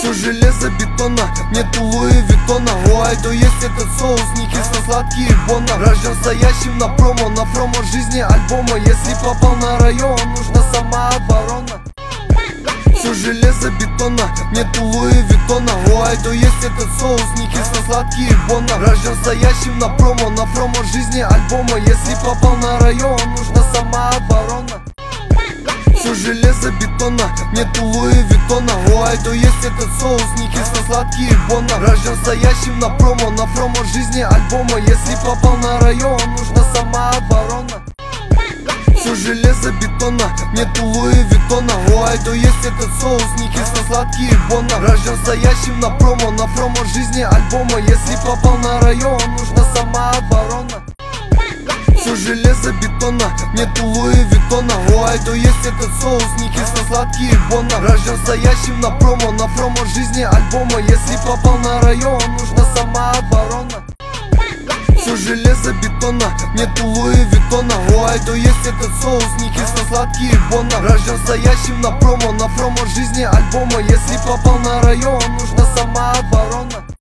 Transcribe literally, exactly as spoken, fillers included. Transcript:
Все железобетона, нету Луи Виттона. У Айдо есть этот соус, не кисло-сладкий бона. Рожден стоящим на промо, на промо жизни альбома. Если попал на район, нужна самооборона. Все железобетона, нету Луи Виттона. У Айдо есть этот соус, не кисло-сладкий бона. Рожден стоящим на промо, на промо жизни альбома. Если попал на район, нужна самооборона. Все железобетона, нету Луи Виттона. У Айдо есть этот соус, не кисло-сладкий бона. Рожден стоящим на промо, на промо жизни альбома. Если попал на район, нужна самооборона. Все железобетона, нету Луи Виттона. У Айдо есть этот соус, не кисло-сладкий бона. Рожден стоящим на промо, на промо жизни альбома. Если попал на район, нужна самооборона. Все железобетона, нету Луи Виттона. У Айдо есть этот соус, не кисло-сладкий бона. Рожден стоящим на промо, на промо жизни альбома. Если попал на район, нужна самооборона. Все железобетона, нету Луи Виттона. У Айдо есть этот соус, не кисло-сладкий бона. Рожден стоящим на промо, на промо жизни альбома. Если попал на район, нужна самооборона.